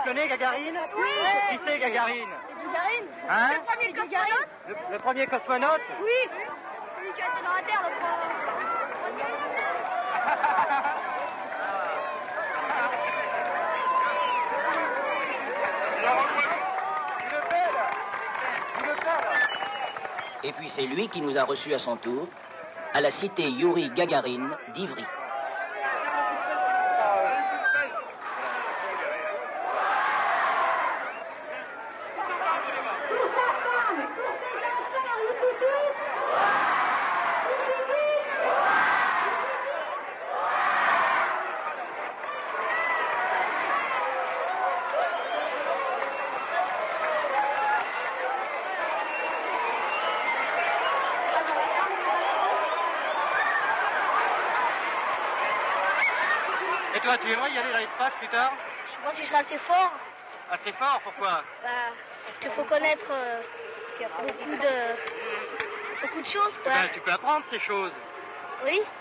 connais Gagarine? Oui. Qui c'est Gagarine? C'est Gagarine. Hein? Le premier cosmonaute. Le premier cosmonaute? Oui. Celui qui a été dans la Terre, le premier. Et puis c'est lui qui nous a reçus à son tour, à la cité Youri Gagarine d'Ivry. Et toi, tu aimerais y aller dans l'espace plus tard? Je sais pas si je serai assez fort. Assez fort, pourquoi? Parce qu'il faut connaître qu'il y a beaucoup de choses, quoi. Ben, tu peux apprendre ces choses. Oui.